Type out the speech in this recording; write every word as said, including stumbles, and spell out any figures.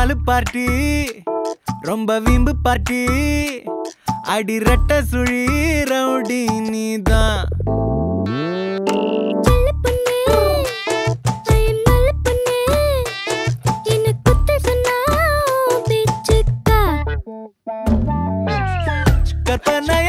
நாலு பார்ட்டி ரொம்ப வீம்பு பார்ட்டி அடி ரெட்ட சுழி ரவுடி நீதான் கற்பனை